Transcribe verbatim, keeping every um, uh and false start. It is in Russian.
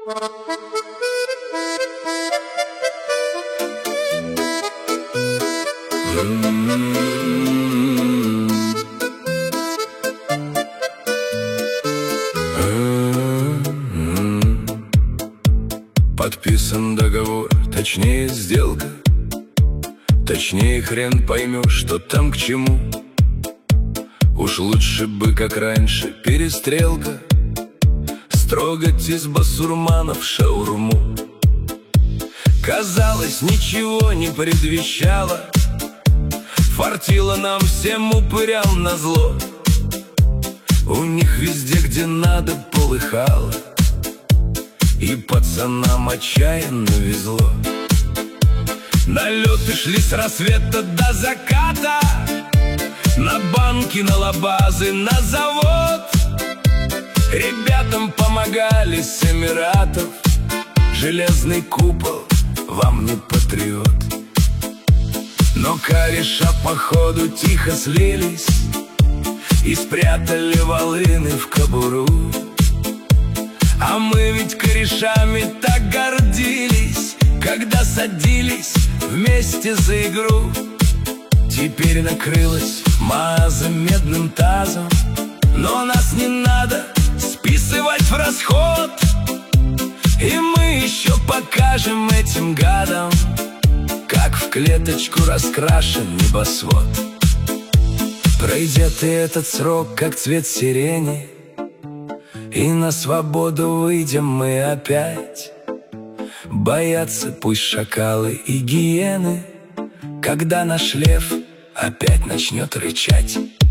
Подписан договор, точнее сделка, точнее хрен поймешь, что там к чему. Уж лучше бы, как раньше, перестрелка, строгать из басурманов шаурму. Казалось, ничего не предвещало, фартило нам всем упырям назло. У них везде, где надо, полыхало, и пацанам отчаянно везло. Налеты шли с рассвета до заката, на банки, на лабазы, на завод. Ребятам помогали с Эмиратов, железный купол вам не патриот. Но кореша походу тихо слились и спрятали волыны в кобуру. А мы ведь корешами так гордились, когда садились вместе за игру. Теперь накрылась маза медным тазом, но нас не надо списывать в расход. И мы еще покажем этим гадам, как в клеточку раскрашен небосвод. Пройдет и этот срок, как цвет сирени, и на свободу выйдем мы опять. Боятся пусть шакалы и гиены, когда наш лев опять начнет рычать.